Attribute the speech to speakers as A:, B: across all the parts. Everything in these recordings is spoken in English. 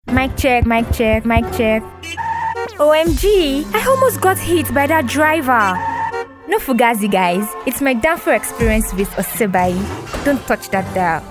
A: Mic check, mic check, mic check. OMG, I almost got hit by that driver. No fugazi, guys. It's my downfall experience with Osebai. Don't touch that dial.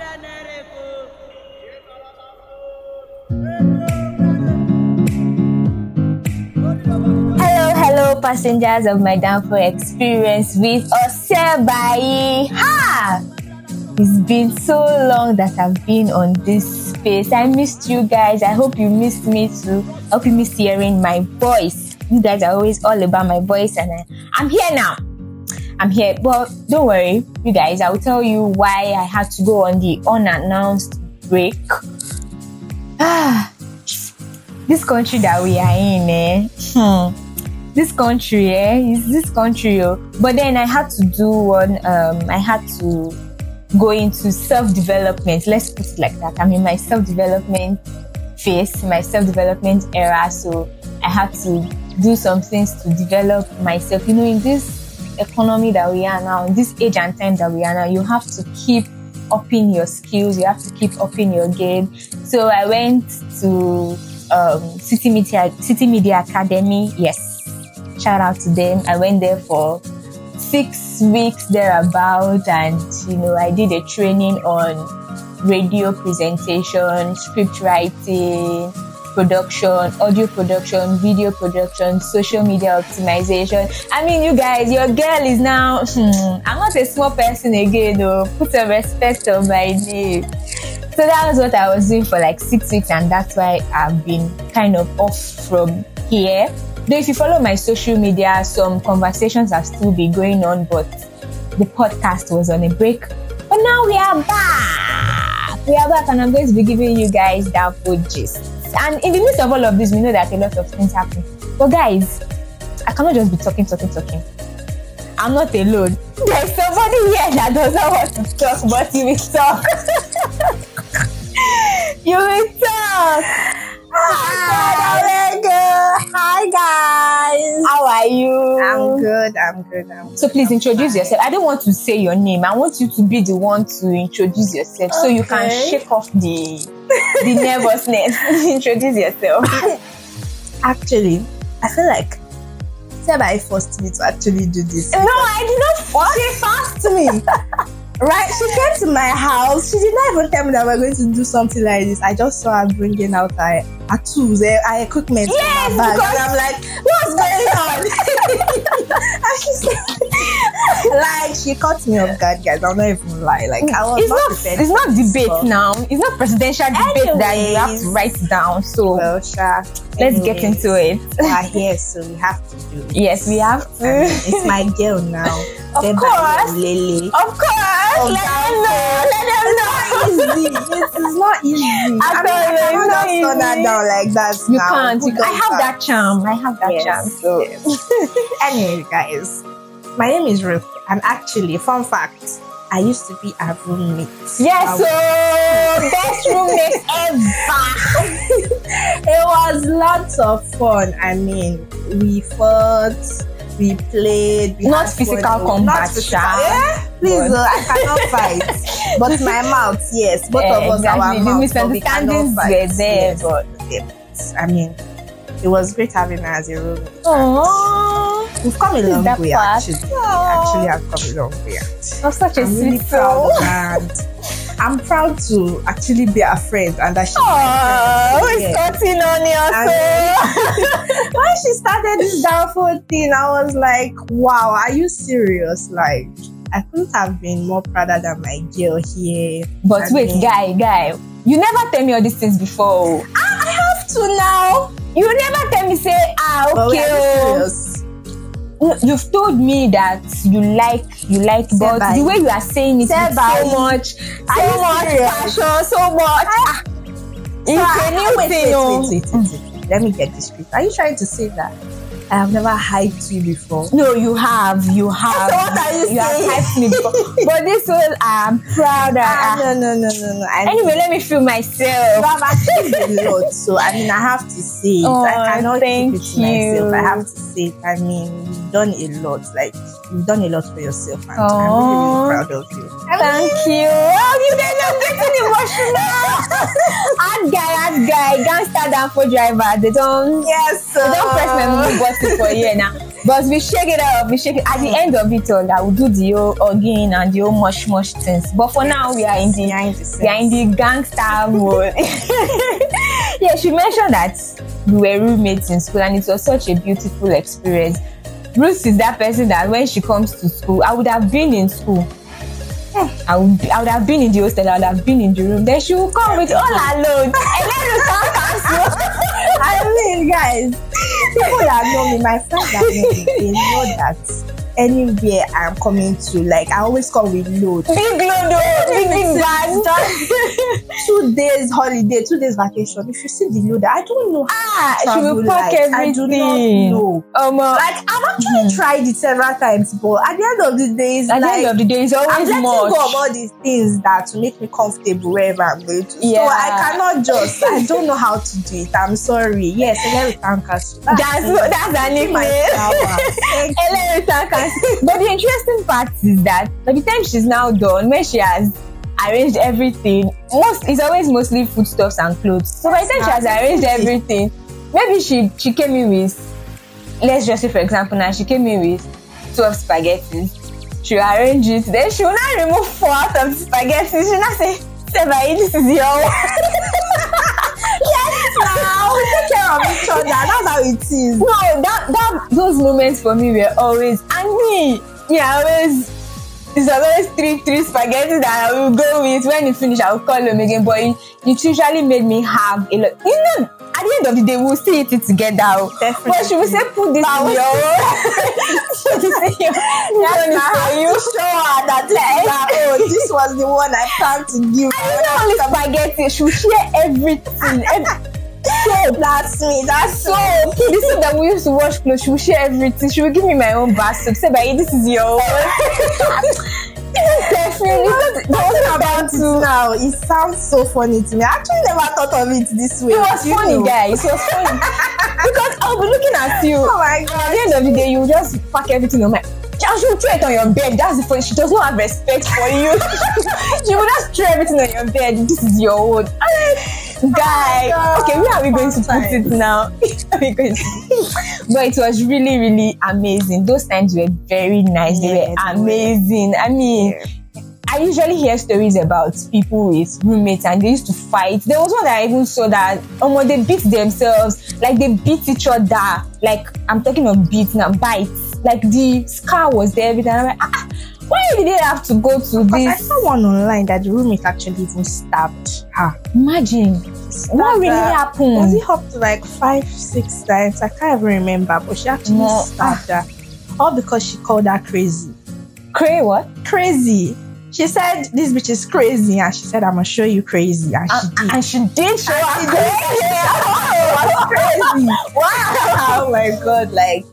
A: Hello, passengers of my downfall experience with Osebai. Ha! It's been so long that I've been on this space. I missed you guys. I hope you missed me too. I hope you missed hearing my voice. You guys are always all about my voice, and I'm here now. I'm here. But don't worry, you guys. I will tell you why I had to go on the unannounced break. This country that we are in, This country, is this country. But then I had to do one. I had to go into self-development. Let's put it like that. I'm in my self-development phase, my self-development era. So I had to do some things to develop myself. You know, in this economy that we are now, in this age and time that we are now, you have to keep upping your skills. You have to keep upping your game. So I went to City Media Academy. Yes, shout out to them. I went there for 6 weeks thereabout, and I did a training on radio presentation, script writing, production, audio production, video production, social media optimization. I mean, you guys, your girl is now I'm not a small person again though. Put some respect on my name. So that was what I was doing for like 6 weeks, and that's why I've been kind of off from here. Though if you follow my social media, some conversations have still been going on, but the podcast was on a break. But now we are back. We are back, and I'm going to be giving you guys downfall gist. And in the midst of all of this, we know that a lot of things happen. But guys, I cannot just be talking. I'm not alone. There's somebody here that doesn't want to talk, but you will talk. You will talk.
B: Hi guys.
A: How are you?
B: I'm good.
A: So please introduce yourself. I don't want to say your name. I want you to be the one to introduce yourself, so you can shake off the nervousness. Introduce yourself.
B: Actually, I feel like Sebai forced me to actually do this.
A: No, I did not force.
B: She forced me. Right? She came to my house. She did not even tell me that we're going to do something like this. I just saw her bringing out her tools, her equipment from her bag. And I'm like, what's going on? And she said, like, she caught me off guard, guys. I'm not even lie. Like, I was
A: it's not debate now. It's not presidential debate that you have to write down. So
B: well, sure.
A: Let's get into it.
B: We are here, so we have to do it.
A: Yes, we have to.
B: I mean, it's my girl now.
A: Of course.
B: Lele.
A: Of course. Let them know.
B: It's not easy. I cannot just turn that down like that.
A: You can't. I have that charm. Charm. So.
B: Anyway, guys, my name is Ruth, and actually, fun fact, I used to be a roommate.
A: Yes, so best roommate ever.
B: It was lots of fun. I mean, we fought, we played. We
A: not physical combat.
B: Please, I cannot fight. But my mouth, yes. Both of us, our mouth.
A: The misunderstandings were there, but
B: I mean, it was great having her as a roommate.
A: Aww.
B: We've come a long way, actually. We actually have come a long way.
A: I'm such a sweet
B: soul. And I'm proud to actually be a friend, and that she's
A: who's cutting on your soul?
B: When she started this downfall thing, I was like, wow, are you serious? Like, I couldn't have been more prouder than my girl here.
A: But wait, guy, you never tell me all these things before.
B: I have to now.
A: You never tell me, say, okay. You've told me that you like, but the way you are saying it with so much passion, so much. It's a new thing.
B: Wait. Let me get this straight. Are you trying to say that I have never hyped you before.
A: No, you have.
B: So what are you
A: You have
B: saying?
A: hyped me before. But this one, I'm proud.
B: No.
A: Anyway, let me feel
B: You
A: myself.
B: have achieved a lot, so I mean, I have to say it.
A: Oh,
B: I cannot
A: thank
B: keep it to myself.
A: you.
B: I have to say it. I mean, you've done a lot. Like, you've done a lot for yourself, and I'm
A: Oh.
B: really proud of you.
A: Thank you. Oh, you guys are getting emotional. Hard guy, gangster downfall driver. They don't.
B: Yes,
A: They don't press my move button for a year now. But we shake it up, we shake it. At the end of it all, I will do the whole again and the whole mush things. But for now, we are in the gangster mode. Yeah, she mentioned that we were roommates in school, and it was such a beautiful experience. Ruth is that person that when she comes to school, I would have been in school. I would have been in the hostel, I would have been in the room. Then she will come with all her loads. And then you can't cancel.
B: I mean, guys, people that know me, my friends that know me, they know that anywhere I'm coming to, like, I always come with load.
A: Big load, big bag.
B: 2 days holiday, 2 days vacation. If you see the load, I don't know.
A: She will pack everything.
B: I do not know.
A: Like,
B: I've actually tried it several times, but at the end of the day, it's
A: at the end of the day, it's
B: I'm
A: always
B: letting go of
A: much.
B: all these things that to make me comfortable wherever I'm going to.
A: Yeah.
B: So I cannot I don't know how to do it. I'm sorry. Yes, Ellery Tankers.
A: That's her nickname. But the interesting part is that by the time she's now done, when she has arranged everything, it's always mostly foodstuffs and clothes. So by the time she has arranged everything, maybe she came in with, let's just say for example now, she came in with 12 spaghettis. She will arrange it, then she will now remove 4 out of the spaghetti. She will now say, Sebai, this is your
B: Yes, now we take care of each other. That's how it is.
A: No, those moments for me were always, and me, it's always three spaghetti that I will go with. When you finish, I will call them again. But it usually made me have a lot. At the end of the day, we'll still eat it together.
B: Definitely.
A: But she will say, put this in your
B: That's how you show her that this was the one I planned to give.
A: And not only spaghetti, she will share everything.
B: So that's me. That's
A: So this is that we used to wash clothes. She will share everything. She will give me my own bath soap. Say, "Baby, this is your own." Definitely.
B: about it now. It sounds so funny to me. I actually never thought of it this way.
A: It was funny, guys. It was funny because I'll be looking at you.
B: Oh my
A: At
B: god.
A: the end of the day, you just pack everything on my. She will throw it on your bed. That's the funny. She does not have respect for you. She will just throw everything on your bed. This is your own. Guy. Okay, where are we going to put it now? Where are we going to? But it was really, really amazing. Those times were very nice. They were amazing. I mean, I usually hear stories about people with roommates and they used to fight. There was one that I even saw that they beat themselves, like they beat each other. Like, I'm talking of beats now, bites. Like the scar was there, everything. I'm like, why did they have to go to this?
B: I saw one online that the roommate actually even stabbed her.
A: Imagine. What really happened?
B: Was it up to like 5-6 times? I can't even remember, but she actually stabbed her. All because she called her crazy.
A: What?
B: Crazy. She said, this bitch is crazy. And she said, I'm going to show you crazy. And she did.
A: And she did show her
B: crazy. Crazy.
A: Wow.
B: Oh my God. Like,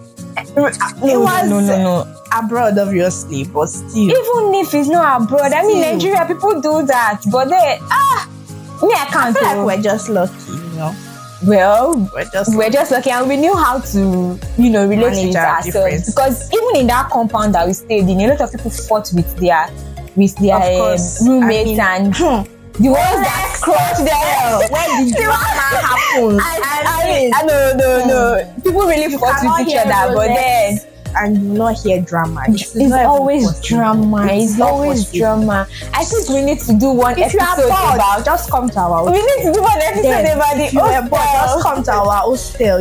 B: it was abroad, obviously, but still.
A: Even if it's not abroad, I mean, Nigeria, people do that. But they, me, I can't.
B: I feel like we're just lucky,
A: Well,
B: we're
A: just lucky, and we knew how to, relate with ourselves. Because even in that compound that we stayed in, a lot of people fought with their roommates and the ones that crushed them.
B: When the drama happened,
A: no. People really fought with each other, but then.
B: And you not hear drama.
A: It's always drama. It's always drama. I think we need to do one episode about.
B: Just come to our hostel.
A: We need to do one episode about the hostel.
B: Just come to our hostel.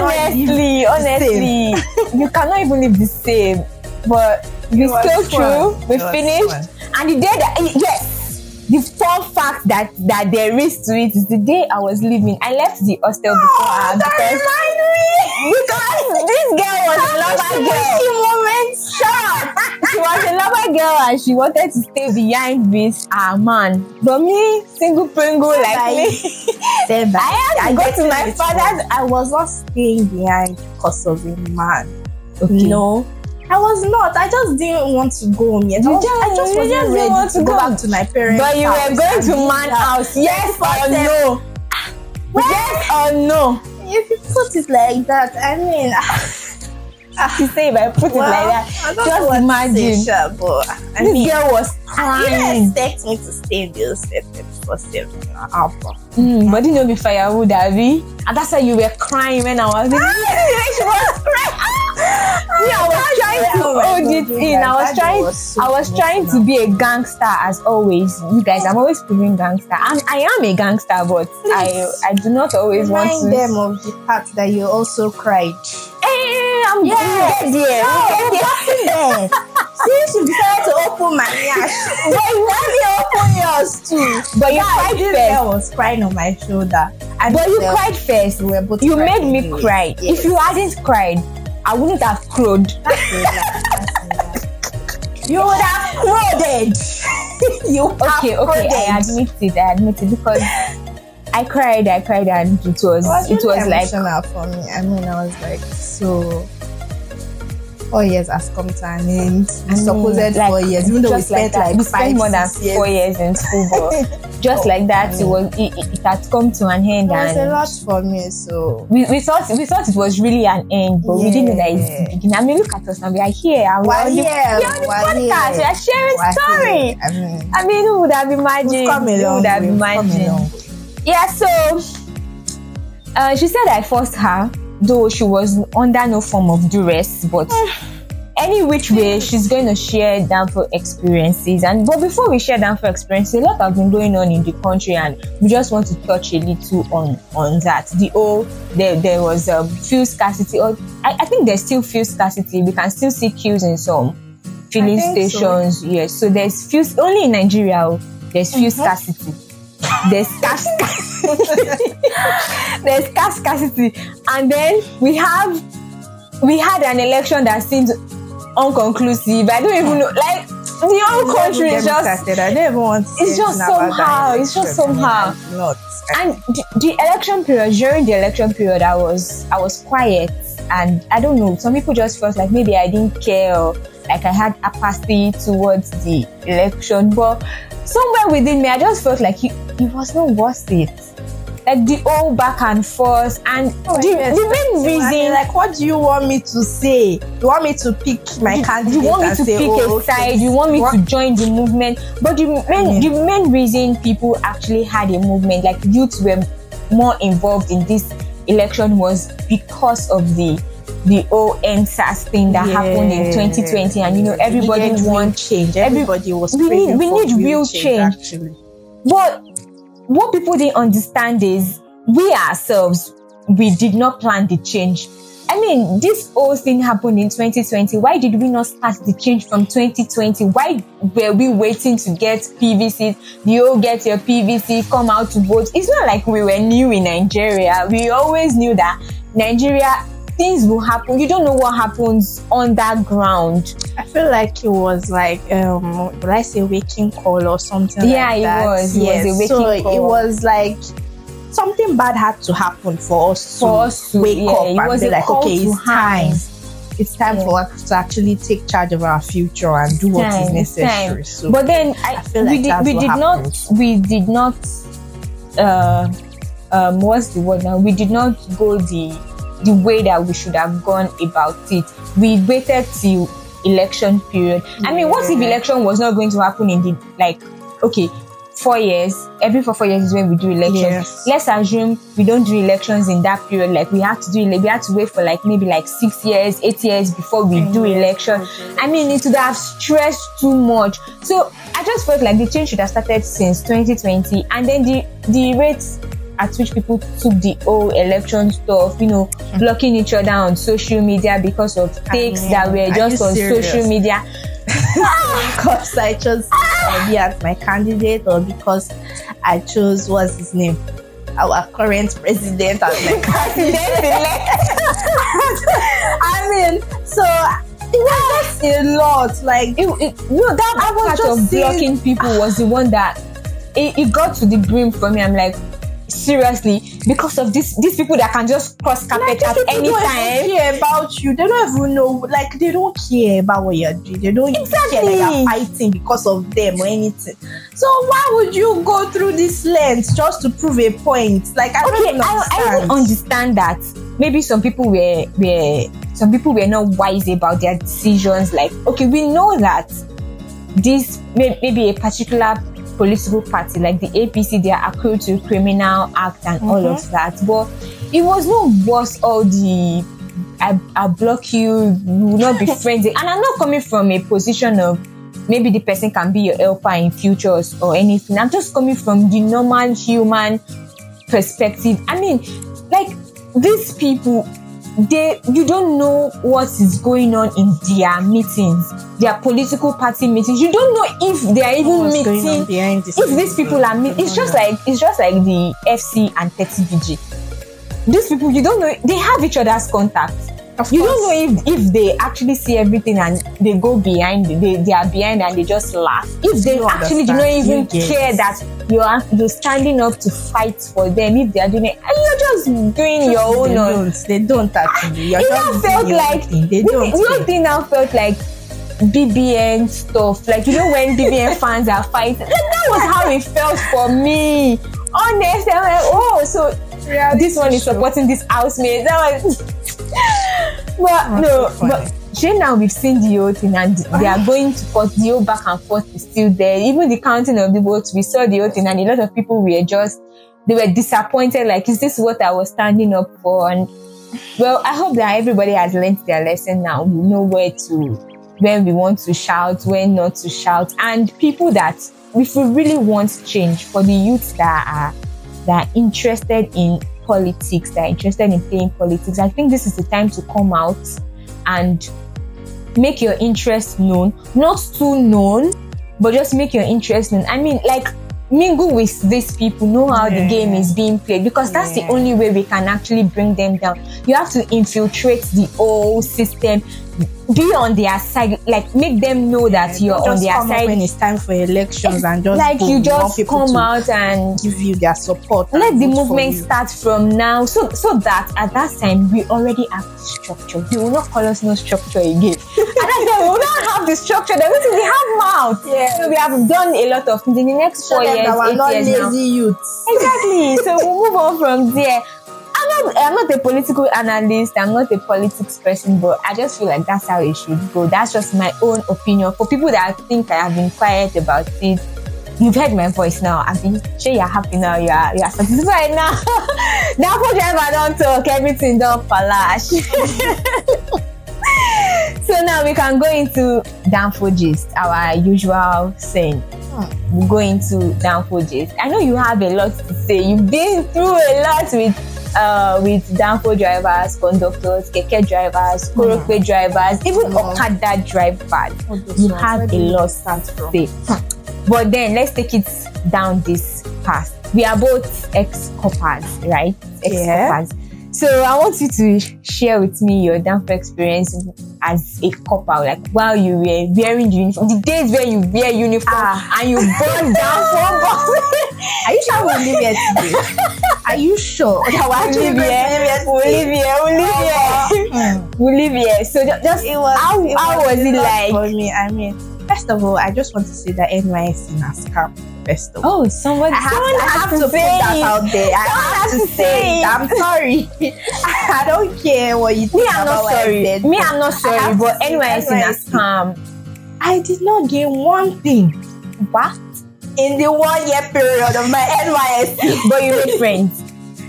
A: Honestly, you cannot even live the same. But we still true. We finished. And the day that the fun fact that there is to it is the day I was leaving. I left the hostel before her because this girl was a lover girl. She was a lover girl and she wanted to stay behind this man. But me, single pringle like me, I had to go to my father's.
B: I was not staying behind because of a man.
A: Okay.
B: No, I was not. I just didn't want to go home yet. I just wasn't ready to go back to my parents'
A: But you
B: house.
A: were going to man house, yes or no? Yes or no?
B: If you put it like that, I mean,
A: You say if I put it like that, just imagine.
B: But I
A: This
B: mean,
A: girl was
B: you
A: crying.
B: didn't expect me to stay in the state for 7
A: But you know, be firewood, Abby. And that's why you were crying when I was in. She was crying. I was trying to hold it in. I was trying to be a gangster as always. You guys, I'm always proving gangster. I am a gangster, but I do not always want to.
B: Remind them of the part that you also cried.
A: I'm
B: Yes, there. Since you decided to open my yash,
A: But you
B: open yours too.
A: But you cried
B: this
A: first.
B: girl was crying on my shoulder.
A: But you cried first.
B: We were both
A: You made
B: crying
A: me
B: anyway.
A: cry.
B: Yes.
A: If you hadn't cried, I wouldn't have crowed.
B: You would have crowded.
A: Okay, I admit it because I cried, and it was
B: really
A: like
B: emotional for me. I mean, I was like, so 4 years has come to an end. Supposed 4 years, even though we spent like
A: we
B: 5
A: spent more than
B: 6 years.
A: 4 years in school, but just like that, it had come to an end,
B: It was a
A: and
B: lot for me. So
A: we thought it was really an end, but we didn't know that it's the beginning. I mean, look at us now. We are here. And
B: we're
A: on the podcast. We are sharing story. I mean, who would have imagined?
B: We've come a
A: Who
B: long
A: would have
B: way, we've come a
A: imagined?
B: long.
A: Yeah, so she said I forced her, though she was under no form of duress, but any which way, she's going to share downfall experiences. But before we share downfall experiences, a lot has been going on in the country, and we just want to touch a little on that. There was fuel scarcity, or I think there's still fuel scarcity. We can still see queues in some filling stations. So. Yes, so there's fuel only in Nigeria. There's fuel scarcity. There's there's scarcity, and then we had an election that seems unconclusive. I don't even know, like the whole country is just.
B: I don't even want to.
A: It's just somehow. It's just somehow.
B: Not.
A: And the election period. During the election period, I was quiet, and I don't know. Some people just felt like maybe I didn't care, or like I had apathy towards the election, but somewhere within me, I just felt like it was not worth it. Like the whole back and forth, and the main reason,
B: like, what do you want me to say? You want me to pick my candidate?
A: You want me to pick a side? You want me to join the movement? But the main reason people actually had a movement, like youths were more involved in this election, was because of the whole NSAS thing that happened in 2020, and everybody wants
B: change. Everybody was
A: we need real change.
B: Actually.
A: But what people didn't understand is we ourselves, we did not plan the change. I mean, this whole thing happened in 2020. Why did we not start the change from 2020? Why were we waiting to get PVCs? You get your PVC, come out to vote. It's not like we were new in Nigeria. We always knew that Nigeria, things will happen. You don't know what happens underground.
B: I feel like it was like, would I say waking call or something like that?
A: Yeah, it was. It was a waking call.
B: It was like something bad had to happen for us to wake up and be like, okay, it's time. It's time for us to actually take charge of our future and do what is necessary. So,
A: but then
B: I feel like
A: we did not. What's the word now? We did not go the way that we should have gone about it. We waited till election period. I mean, what if election was not going to happen in the 4 years? Every 4 years is when we do elections.
B: Yes.
A: Let's assume we don't do elections in that period. Like we have to wait for maybe 6 years, 8 years before we do election. I mean, it would have stressed too much. So I just felt like the change should have started since 2020, and then the rates at which people took the whole election stuff, blocking each other on social media because of takes that were just on social media.
B: Because I chose be as my candidate, or because I chose, what's his name? Our current president as my candidate. I mean, so it was just a lot. Like
A: that
B: I was
A: part
B: just
A: of
B: saying-
A: blocking people was the one that it got to the brim for me. I'm like, seriously, because of these people that can just cross carpet at any
B: don't
A: time.
B: even care about you. They don't even know. Like they don't care about what you're doing. They don't
A: Exactly.
B: care that you're fighting because of them or anything. So why would you go through this length just to prove a point? Like I don't
A: Okay,
B: even
A: I
B: understand.
A: even understand that maybe some people were not wise about their decisions. Like, okay, we know that this maybe a particular political party like the APC, they are accrued to criminal act and all of that, but it was not worth all the I block you, we will not be friends. And I'm not coming from a position of maybe the person can be your helper in future or anything. I'm just coming from the normal human perspective. I mean, like these people, you don't know what is going on in their meetings, their political party meetings. You don't know if they are even
B: What's going on
A: meeting.
B: behind the
A: If these
B: scenes,
A: people are meeting, it's just like the FC and 30VG. These people, you don't know, they have each other's contacts. You don't know if they actually see everything and they go behind, they are behind and they just laugh. If they actually do not even care that you're standing up to fight for them, if they are doing it, and you're just doing your own.
B: They don't actually. You're
A: It
B: just
A: now felt
B: doing your
A: like
B: thing. They don't.
A: the whole thing now felt like BBN stuff. Like, you know, when BBN fans are fighting, like, that was how it felt for me. Honestly, I'm like, oh, so this one is supporting this housemate. That was, but Jane, now we've seen the whole thing and they are going to court. The whole back and forth is still there. Even the counting of the votes, we saw the whole thing, and a lot of people they were disappointed. Like, is this what I was standing up for? And well, I hope that everybody has learned their lesson now. We know when we want to shout, when not to shout, and people that, if we really want change for the youths that are interested in politics, that are interested in playing politics, I think this is the time to come out and make your interest known. Not too known, but just make your interest known. I mean, like, mingle with these people, know how the game is being played, because that's the only way we can actually bring them down. You have to infiltrate the whole system, be on their side, like make them know that you're on their side
B: when it's time for elections, and just
A: like you just come out and
B: give you their support.
A: Let the movement start from now, so that at that time we already have the structure. You will not call us no structure again. At that time we will not have the structure. Then we have mouth. So we have done a lot of things in the next 4 years, 8 years
B: not
A: lazy
B: now. Youths.
A: Exactly. So we'll move on from there. I'm not a political analyst, I'm not a politics person, but I just feel like that's how it should go. That's just my own opinion. For people that think I have been quiet about it, you've heard my voice now. I've been sure you're happy now, you're satisfied now. Now for driver don't talk, everything don't flash. So now we can go into downfall gist, our usual saying. We'll go into downfall gist. I know you have a lot to say. You've been through a lot with downfall drivers, conductors, keke drivers, korope drivers, even Okada drivers. You have a lot to say. But then let's take it down this path. We are both ex-coppers, right? Ex-coppers. So I want you to share with me your downfall experience as a copper, like while you were wearing uniform, the days where you wear uniform and you burn down for buses.
B: Are you sure we'll live here today? Are you sure?
A: We'll live here. So just how was it like
B: for me? I mean, first of all, I just want to say that NYSC has come. First of all,
A: someone
B: have to put that out there. I have to say it. I'm sorry. I don't care what you think.
A: I'm not sorry. I'm not sorry, but NYSC has come.
B: I did not gain one thing.
A: What?
B: In the 1 year period of my NYSC.
A: But you made friends.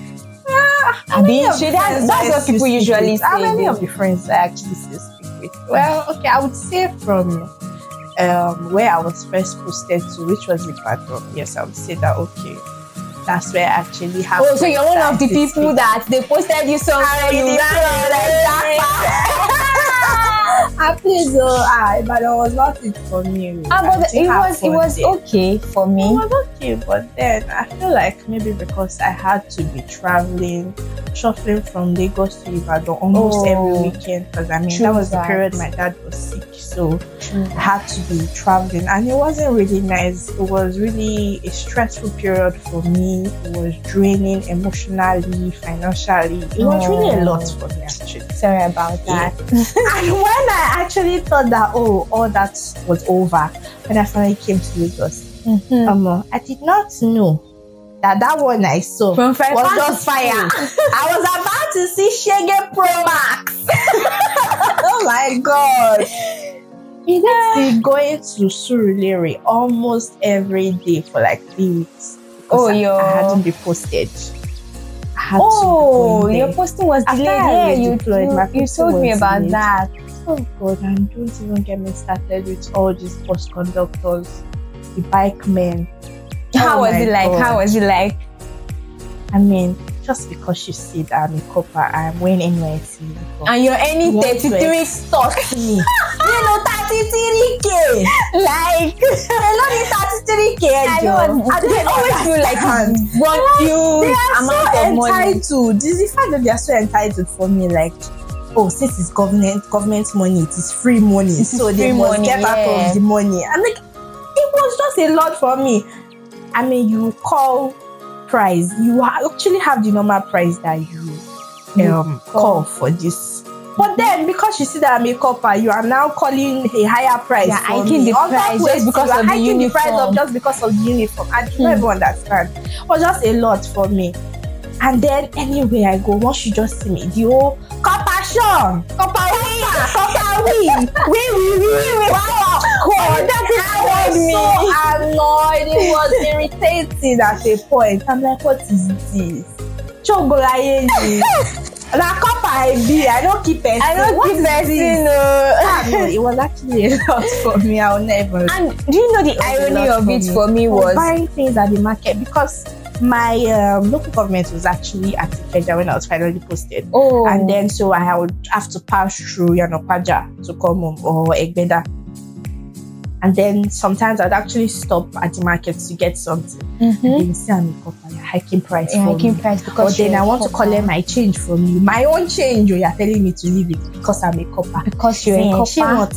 A: That's what people usually say.
B: How many of the friends I actually still speak with? Well, okay, I would say from where I was first posted to, which was Ibadan. Yes, I would say that. Okay, that's where I actually have.
A: Oh, so you're one of the people that they posted you somewhere you ran.
B: please, but it was not it for me. Really.
A: But it was okay for me.
B: It was okay, but then I feel like maybe because I had to be traveling, shuffling from Lagos to Ibadan almost every weekend, because I mean that was the period my dad was sick, so I had to be traveling, and it wasn't really nice. It was really a stressful period for me. It was draining emotionally, financially. It was really a lot for me, actually.
A: Sorry about that.
B: And when I actually thought that all that was over, when I finally came to Lagos, I did not know that one I saw
A: was
B: just fire. I was about to see Shege Pro Max. Oh my god. It is going to Surulere almost every day for like 3 weeks. I hadn't been posted.
A: Your posting was delayed. Yeah, you told me about that.
B: Oh god, and don't even get me started with all these bus conductors, the bike men.
A: How was it like?
B: I mean, just because you see that I'm a copper, I'm wearing NYC uniform.
A: And you're earning 33
B: stocks me. 33K. Like, they're not in 33K.
A: They always feel like you amount of money.
B: Entitled. This is the fact that they are so entitled for me. Like, since it's government money, it is free money. So they must get out of the money. I'm like, it was just a lot for me. I mean, you call price, you actually have the normal price that you call for this. But then, because you see that I'm a copper, you are now calling a higher price.
A: Yeah, hiking the price just because of the uniform.
B: Just because of the uniform. I don't even understand. It was just a lot for me. And then anywhere I go, once you just see me, the whole copper Sean, copper we. Wow, God, I was so annoyed. It was irritating at a point. I'm like, what is this? Chogolaye. La copper I don't keep it. No, it was actually a lot for me. I'll never.
A: And do you know the irony of it for me was
B: buying things at the market, because my local government was actually at Ikeja when I was finally posted. And then so I would have to pass through Yanopaja to come home, or Egbeda. And then sometimes I'd actually stop at the market to get something. And then see I'm a copper, hiking price for me. But then I want to collect my change from you. My own change, you're telling me to leave it because I'm a copper.
A: Because you're a copper.
B: Like,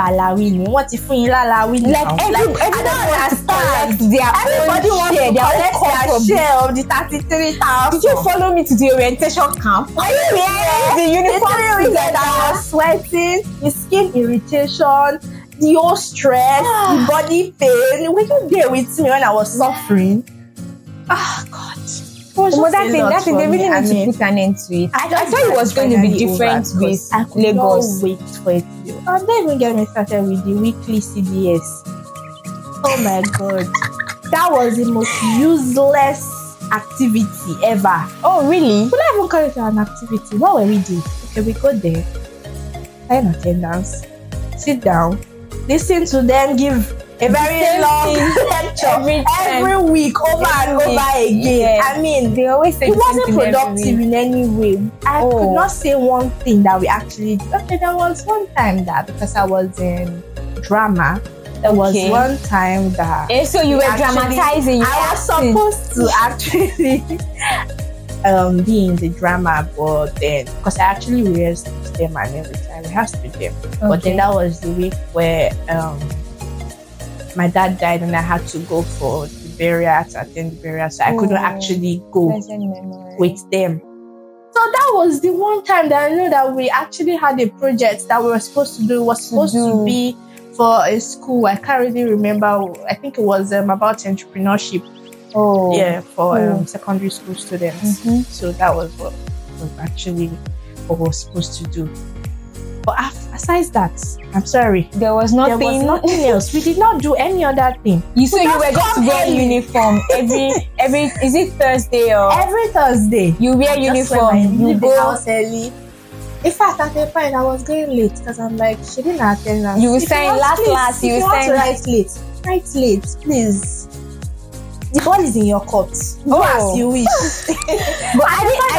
A: I don't understand. Everybody wants to share of the 33,000. Did you follow me to the orientation camp? Are you wearing the uniform together?
B: I was sweating, the skin irritation, the whole stress, the body pain. Were you there with me when I was suffering? God.
A: That thing, they really need to put an end to it. I thought it was going to be different with Lagos.
B: Wait for it. And don't even get me started with the weekly CBS. Oh my god. That was the most useless activity ever.
A: Oh, really?
B: Would I even call it an activity? What were we doing? Okay, we go there, sign attendance, sit down, listen to them give a very long lecture every week, over and over again.
A: Yeah.
B: I mean,
A: they always say
B: it wasn't productive in any way. I could not say one thing that we actually did. Okay, there was one time that, because I was in drama, there was one time that
A: so you were dramatizing.
B: I was supposed to actually be in the drama, but then because I actually rehearsed with them and everything, I rehearsed with them. But then that was the week where my dad died and I had to go for the burial, to attend the burial, so I couldn't actually go with them. So that was the one time that I know that we actually had a project that we were supposed to do. It was supposed to be for a school. I can't really remember. I think it was about entrepreneurship. For secondary school students. So that was what was supposed to do. But aside that, I'm sorry,
A: there was nothing
B: else. We did not do any other thing.
A: You were just to wear uniform every is it Thursday or
B: every Thursday?
A: You wear uniform.
B: You go house early. In fact, at the point I was going late because I'm like, she didn't attend us.
A: You will sign last. You will sign.
B: Write late, please. The ball is in your court. Go as you wish.
A: But I didn't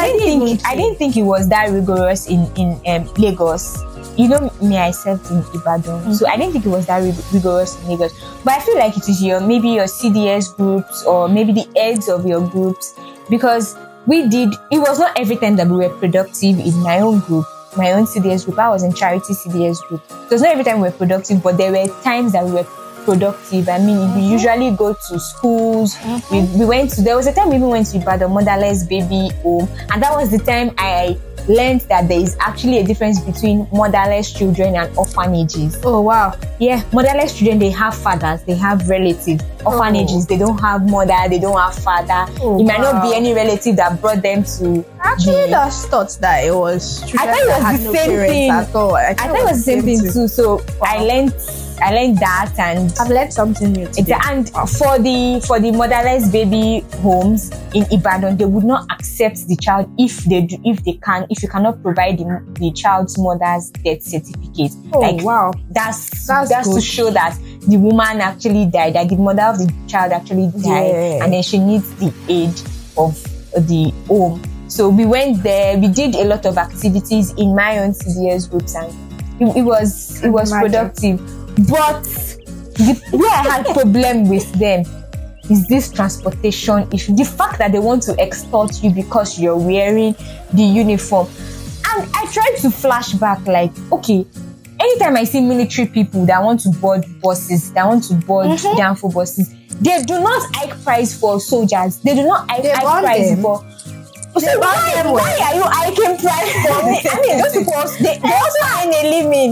A: didn't think it was that rigorous in Lagos. You know me, I served in Ibadan, so I didn't think it was that rigorous in Lagos. But I feel like it is maybe your CDS groups or maybe the heads of your groups, because it was not every time that we were productive in my own group, my own CDS group. I was in charity CDS group. It was not every time we were productive, but there were times that we were productive. I mean, we usually go to schools. There was a time we even went to Ibadan Motherless Baby Home, and that was the time I learned that there is actually a difference between motherless children and orphanages.
B: Oh wow.
A: Yeah, motherless children, they have fathers, they have relatives. Orphanages, they don't have mother, they don't have father. It might not be any relative that brought them to.
B: Actually, just thought that it was.
A: I thought it was the same thing. I thought it was the same thing too. So wow. I learned that, and
B: I've learned something new today.
A: And for the motherless baby homes in Ibadan, they would not accept the child if you cannot provide the child's mother's death certificate.
B: Oh wow,
A: that's to show that the woman actually died, that the mother of the child actually died, and then she needs the aid of the home. So we went there, we did a lot of activities in my own CDS groups, and it was productive. But where I had problem with them is this transportation issue. The fact that they want to extort you because you're wearing the uniform. And I tried to flash back, like, okay, anytime I see military people that want to board buses, that want to board Danfo buses, they do not hike price for soldiers. They do not hike price for. So why are you hiking price for me? I mean, those people, they also earn a living.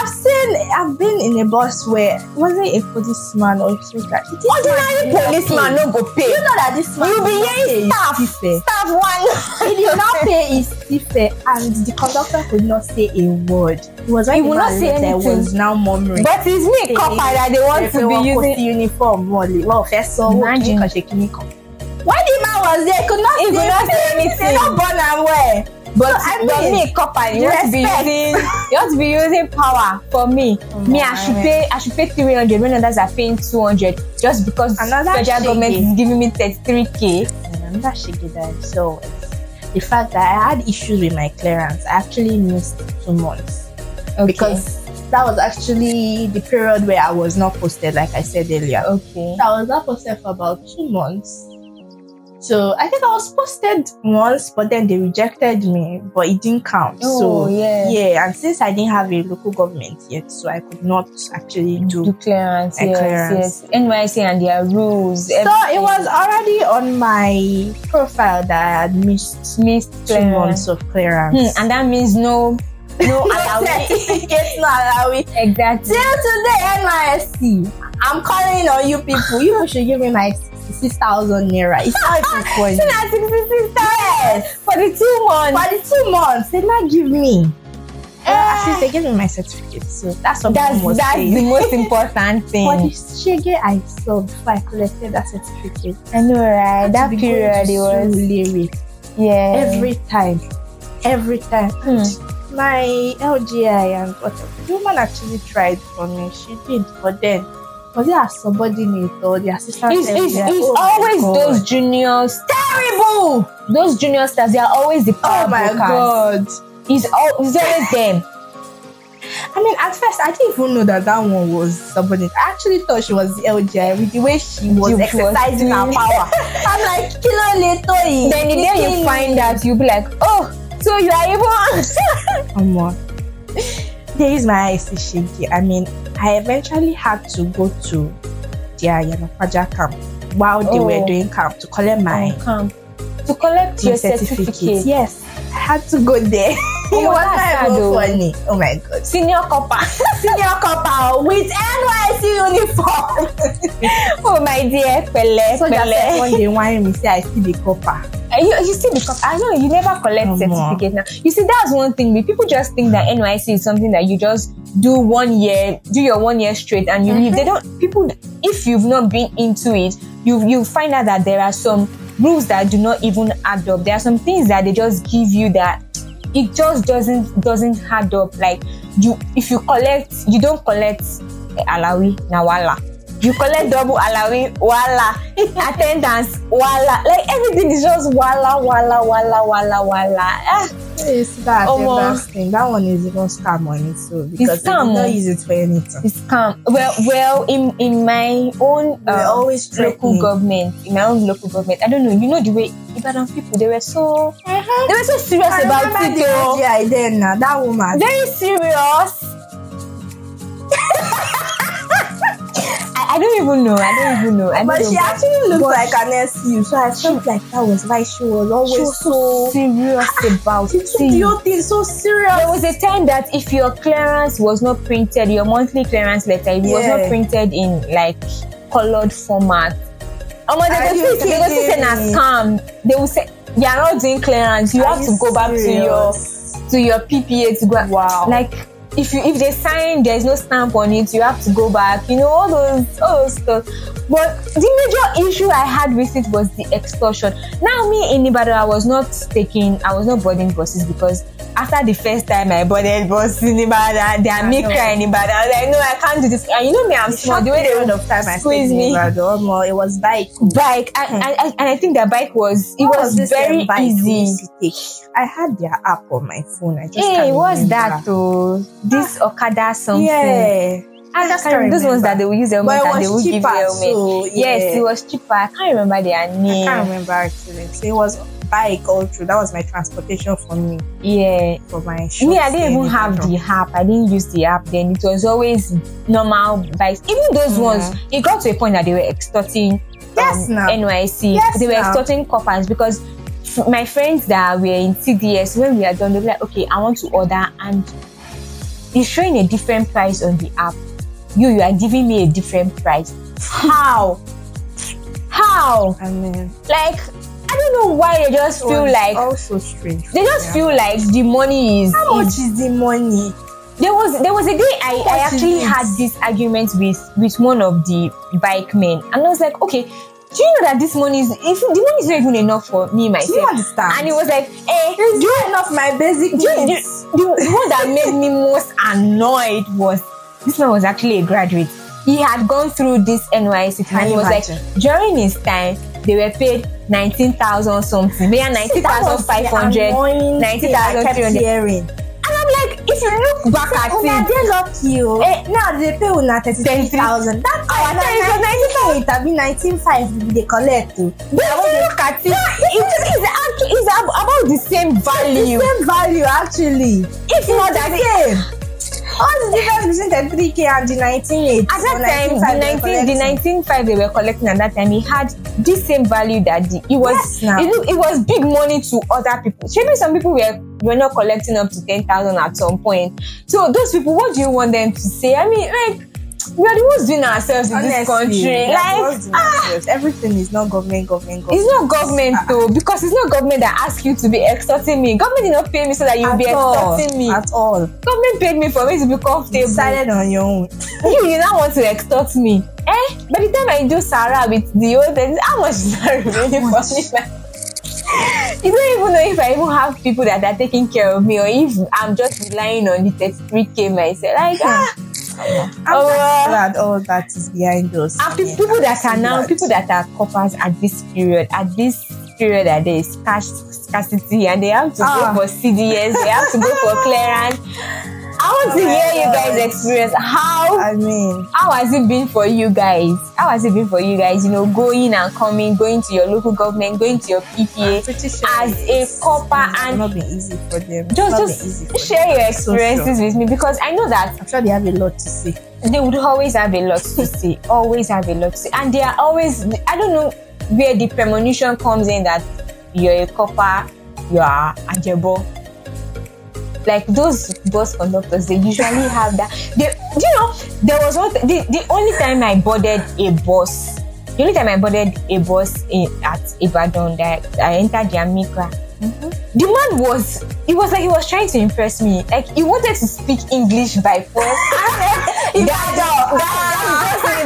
B: I've been in a bus where wasn't a policeman or soldier.
A: Ordinary policeman no go pay.
B: You know that this man
A: will be hearing staff one.
B: He did not pay his fare, and the conductor could not say a word. He will not say anything. There was now murmuring.
A: But it's me, copper, that they want to be using
B: uniform. Well, first of all,
A: imagine.
B: Why the man was there, he could not say anything. They don't burn and wear.
A: But me, copper, you want to be using power for me. I should pay 300 when others are paying 200 just because federal government is giving me 33k.
B: Another shiggy that so the fact that I had issues with my clearance, I actually missed 2 months. Okay. Because that was actually the period where I was not posted, like I said earlier.
A: Okay.
B: So I was not posted for about 2 months. So I think I was posted once, but then they rejected me, but it didn't count. And since I didn't have a local government yet, so I could not actually do
A: clearance. Yes. NYSC and their rules.
B: So it was already on my profile that I had missed 2 months of clearance.
A: And that means no
B: certificate, no allowing.
A: Exactly.
B: Till today, NYSC, I'm calling on you people. You should give me my 66,000 naira. It's not even funny.
A: So that's 66,000. Yes. For the 2 months.
B: For the 2 months, they not give me. At least they gave me my certificate. So that's what
A: that's the most important thing.
B: For the shege I saw before I collected that certificate.
A: I know, right? That period it was
B: lyric.
A: Yeah.
B: Every time. My LGI and whatever. The woman actually tried for me. She did, but then was it a subordinate or the assistant?
A: It's always those juniors. Terrible! Those junior stars, they are always the power brokers.
B: God.
A: It's always them.
B: I mean, at first, I didn't even know that one was subordinate. I actually thought she was the LGI with the way she was exercising her power. I'm like, kilo later.
A: Then the day you find out, you'll be like, oh, so you are even.
B: There is my IC Shigi. I mean, I eventually had to go to their Yanokwaja camp while they were doing camp to collect my
A: camp. To collect your certificate.
B: Yes, I had to go there. It was not even funny. Oh my God.
A: Senior copper
B: with NYSC uniform.
A: Oh my dear, pele.
B: So just one day when me say I see the copper.
A: You see the copper. I know you never collect certificate now. You see, that's one thing. People just think that NYSC is something that you just do 1 year, do your 1 year straight, and you leave. They don't. People, if you've not been into it, you find out that there are some rules that do not even add up. There are some things that they just give you that it just doesn't add up. Like if you don't collect alawi nawala. You collect double allowing, wala. Attendance, wala. Like everything is just wala.
B: Yes, that's the
A: Omo.
B: last thing. That one is even scam on it, so because they
A: scam,
B: did not
A: oh.
B: use it for anything.
A: It's calm. Well, in my own
B: We're always
A: local
B: threatening.
A: government, I don't know. You know the way Ibadan people, they were so serious
B: I
A: about
B: remember
A: it.
B: the
A: Oh.
B: idea then now. That woman.
A: Very serious. I don't even know.
B: But she
A: know.
B: actually looked
A: But
B: like an SU, so I felt like that was why she was always
A: She was so serious about
B: She took the whole thing so serious.
A: There was a time that if your clearance was not printed, your monthly clearance letter, it was not printed in like colored format. They will say na scam. They will say you are not doing clearance. You have to go back to your PPA to go.
B: Wow.
A: Like if they sign, there's no stamp on it. You have to go back. You know all those stuff. But the major issue I had with it was the extortion. Now me in Ibadan, I was not boarding buses because after the first time I boarded bus in Ibadan, they are me crying in Ibadan. I was like, no, I can't do this. And you know me, I'm small. The way they would squeeze me.
B: It was bike.
A: And I think the bike was very easy.
B: I had their app on my phone. I just can't
A: what's
B: remember.
A: that though? This Okada something.
B: Yeah.
A: I just can't remember. Those ones that they will use helmet and they will give you helmet.
B: So,
A: Yes, it was cheaper. I can't remember their name.
B: I can't remember actually. So it was bike all through. That was my transportation for me.
A: Yeah.
B: For my
A: Me, I didn't even have the app. I didn't use the app then. It was always normal bikes. Even those ones, it got to a point that they were extorting NYC. They were extorting coppers because my friends that were in CDS, when we are done, they were like, okay, I want to order, and it's showing a different price on the app. You are giving me a different price. How? I mean, like, I don't know why they just feel like
B: also strange.
A: They just feel like the money is.
B: How much is the money?
A: There was a day I actually had this argument with one of the bike men, and I was like, okay, do you know that this money is, if the money is not even enough for me myself?
B: Do you understand?
A: And he was like,
B: it's not enough my basic needs.
A: The one that made me most annoyed was this man was actually a graduate. He had gone through this NYC and he was like, during his time, they were paid 19,000 something. They are 19,500, 19,300. And I'm like, if you look back at it,
B: they're lucky. Now they pay una 33,000. That's our 19,500. I mean 19,500 they collect too.
A: Look at it. It's about the same value.
B: The same value actually.
A: If not that same.
B: What's the difference between the 3K and the 19,800?
A: At that time, the 19,500 they were collecting at that time, it had the same value that it was big money to other people. Maybe some people were not collecting up to 10,000 at some point. So those people, what do you want them to say? I mean, like, we are the ones doing ourselves in this country. Like,
B: everything is not government.
A: It's not government though, because it's not government that asks you to be extorting me. Government did not pay me so that you'll be extorting me.
B: At all.
A: Government paid me for me to be comfortable.
B: You decided on your own.
A: You now want to extort me. By the time I do Sarah with the old things, how much is that remaining for me? You don't even know if I even have people that are taking care of me, or if I'm just relying on the 33K myself. Like,
B: I'm glad all that is behind us.
A: And people that are coppers at this period that there is scarcity and they have to go for CDS, they have to go for clearance. I want to hear you guys' experience. How has it been for you guys? You know, going and coming, going to your local government, going to your PPA as a copper, and
B: not been easy for them.
A: Just share your experiences with me, because I know that
B: I'm sure they have a lot to say.
A: They would always have a lot to say. And they are always, I don't know where the premonition comes in that you're a copper, you are a jebo. Like those bus conductors, they usually have that. There was the only time I boarded a bus. The only time I boarded a bus at Ibadan, that I entered the Amikra. The man was like he was trying to impress me. Like he wanted to speak English by force.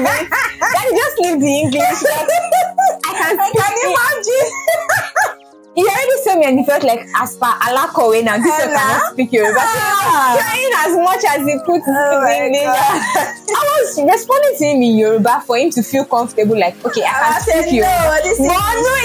A: Just leave the English. Like, I can imagine. You already saw me and you felt like as per Alakowe now, this one cannot speak Yoruba. So I was trying as much as he could to speak English. I was responding to him in Yoruba for him to feel comfortable, like, okay, I can speak Yoruba.
B: No, this is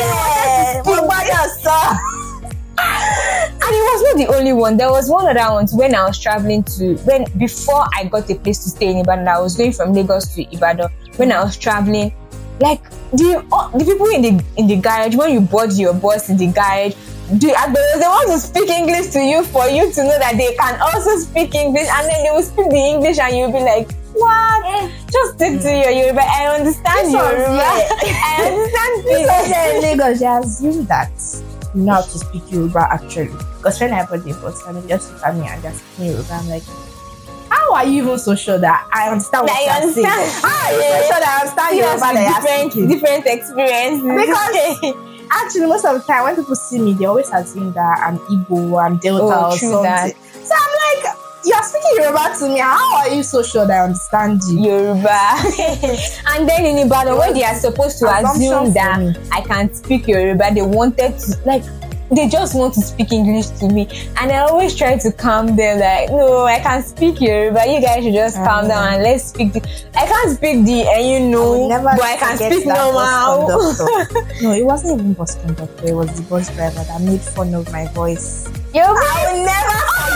A: and he was not the only one. There was one other one when I was traveling before I got a place to stay in Ibadan. I was going from Lagos to Ibadan. When I was traveling, like the people in the garage, when you board your bus in the garage, they want to speak English to you for you to know that they can also speak English, and then they will speak the English and you'll be like, what? Just stick to your Yoruba. I understand Yoruba. I understand
B: this. In Lagos, they assume that you know how to speak Yoruba actually. Because when I bought the bus, and they just look at me and just speak Yoruba, I'm like, how are you even so sure that I understand what you're saying? How are you so sure that I understand Yoruba?
A: Different experiences.
B: Because actually, most of the time when people see me, they always assume that I'm Igbo, I'm Delta or something.
A: That.
B: So I'm like, you're speaking Yoruba to me. How are you so sure that I understand you?
A: Yoruba. And then in Ibadan, when they are supposed to assume that I can speak Yoruba, they wanted to, they just want to speak English to me. And I always try to calm them, like, no, I can speak Yoruba. You guys should just calm down and let's speak I can't speak but I can speak normal.
B: No, it wasn't even bus conductor. It was the bus driver that made fun of my voice.
A: I
B: will never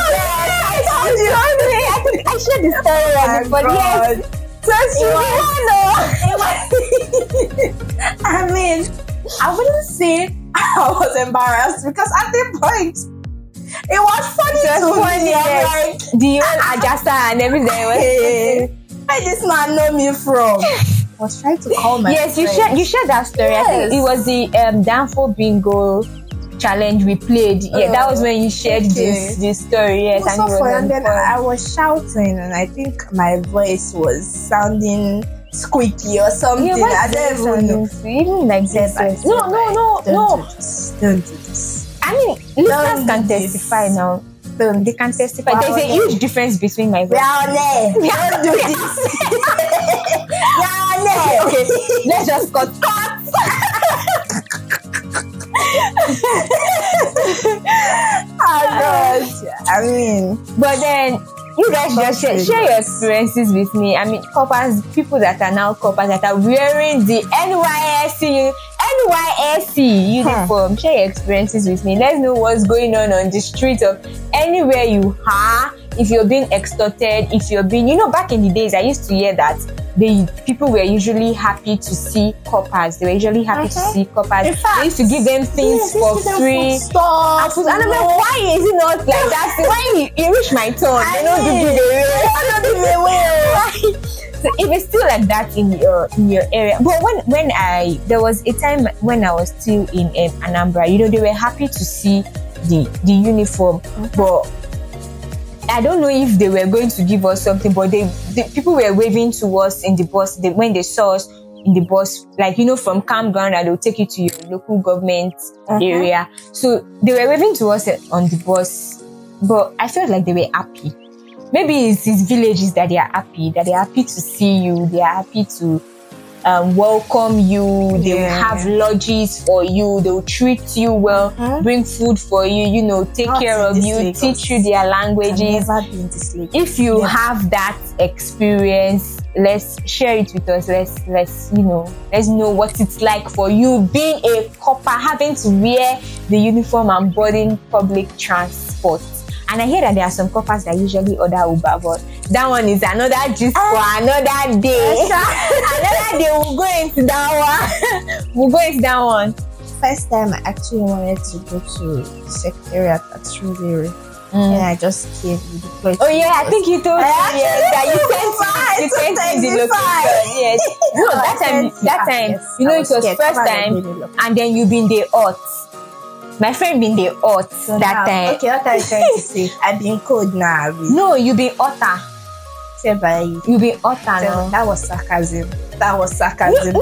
B: forget.
A: I shared the story but yes.
B: I mean, I wouldn't say I was embarrassed because at the point it was funny to me.
A: Yes. The whole Ajasa and everything.
B: Where this man know me from? I was trying to call my
A: Yes,
B: friend.
A: you shared that story. Yes. I think it was the Danfo Bingo challenge we played. Yeah, that was when you shared this story. Yes,
B: it was so fun. And then I was shouting, and I think my voice was sounding squeaky or something. I don't even know.
A: Even like this. No.
B: Don't do this.
A: I mean, listeners can testify now. They can testify. There's a huge difference between my voice.
B: Don't do this.
A: Okay, let's just cut.
B: Oh gosh. I mean,
A: but then you guys just share your experiences with me. I mean, coppers, people that are now coppers that are wearing the NYSC uniform. Share your experiences with me. Let's know what's going on the street of anywhere you are. If you're being extorted, if you're being, back in the days, I used to hear that the people were usually happy to see coppers. They were usually happy to see coppers. In fact, they used to give them things for free. And I'm like, why is it not like that? When you reach my turn, they don't give the way. So if it's still like that in your area, but when there was a time when I was still in Anambra, they were happy to see the uniform, but I don't know if they were going to give us something, but the people were waving to us in the bus. When they saw us in the bus, like, from campground, and they'll take you to your local government area. So they were waving to us on the bus, but I felt like they were happy. Maybe it's these villages that they are happy to see you. They are happy to welcome you. They will have lodges for you. They will treat you well, bring food for you, take care of you, teach you their languages. If you have that experience, let's share it with us. Let's know what it's like for you being a copper, having to wear the uniform and boarding public transport. And I hear that there are some coppers that usually order Uber, but that one is another gist for another day. Another day we'll go into that one.
B: First time I actually wanted to go to the secretariat at Shrewsbury. And I just came with the place.
A: Oh yeah, I think you told me that you sent me the location. Yes. No, that time, yes, it was first time, and then you've been there hot. My friend been there hot that time.
B: Okay, what are you trying to say? I've been cold now.
A: No, you been hotter.
B: Say bye.
A: You been hotter now.
B: That was sarcasm.
A: No, it's not sarcasm.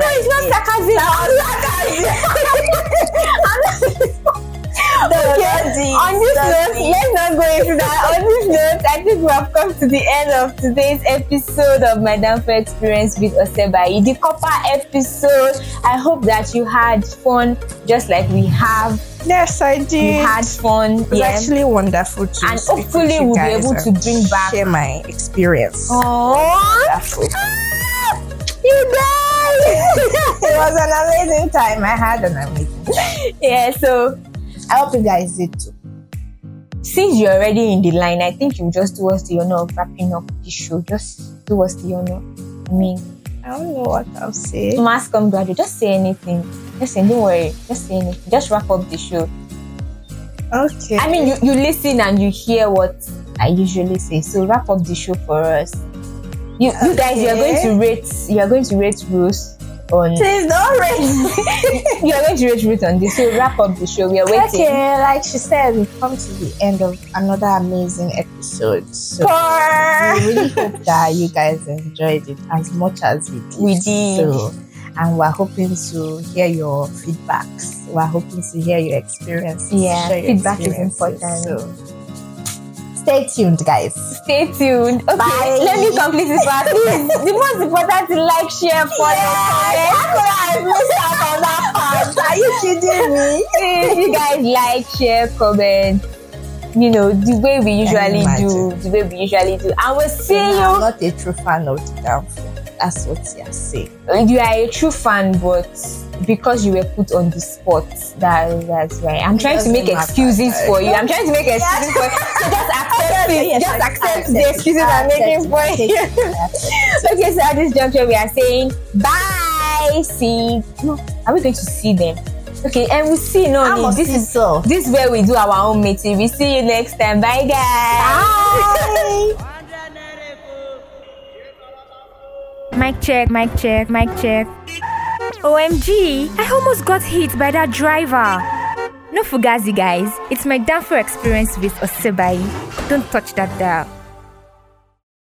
A: That was sarcasm. Okay. On this note, let's not not go into that. On this note, I think we have come to the end of today's episode of my Danfo experience with Osebayi, the copper episode. I hope that you had fun just like we have.
B: Yes, I did.
A: We had fun.
B: It was actually wonderful to
A: and
B: speak
A: hopefully
B: with you
A: we'll be
B: guys
A: able to
B: and
A: bring back
B: share my experience.
A: Oh,
B: Wonderful.
A: you guys!
B: It was an amazing time. I had an amazing time.
A: Yeah, so
B: I hope you guys did too.
A: since you're already in the line, I think you just do us the honor of wrapping up the show. Just do us the honor. I mean,
B: I don't know what I'll say.
A: Mass come graduate, just say anything. Just say, don't worry. Just say anything. Just wrap up the show.
B: Okay.
A: I mean, you listen and you hear what I usually say. So wrap up the show for us. You guys, you are going to rate Rose on.
B: Please don't rate.
A: You are going to rate Ruth on this. So wrap up the show. We are waiting.
B: Okay, like she said, we've come to the end of another amazing episode. So we really hope that you guys enjoyed it as much as we did.
A: We did.
B: So, and we're hoping to hear your feedbacks. We're hoping to hear your experiences.
A: Yeah,
B: share your
A: feedback is
B: experiences.
A: important.
B: So stay tuned, guys.
A: Stay tuned. Okay,
B: Bye.
A: let me complete this part. Please, the most important to like, share, follow, comment.
B: Are you kidding me?
A: Please, you guys like, share, comment. You know, the way we usually do. And we'll see
B: I'm
A: you.
B: not a true fan of the Danfo. That's what you're saying.
A: You are a true fan, but because you were put on the spot, that's why. I'm trying to make excuses for you. I'm trying to make excuses for you. So just accept it.
B: Yes,
A: Just
B: I
A: accept
B: accept
A: the excuses I'm making for you.
B: you.
A: Okay, so at this juncture, we are saying bye. See, no, are we going to see them? Okay, and we'll see. This is where we do our own meeting. We see you next time. Bye, guys.
B: Bye.
C: Mic check. OMG, I almost got hit by that driver. No fugazi, guys. It's my Danfo experience with Osebayi. Don't touch that dial.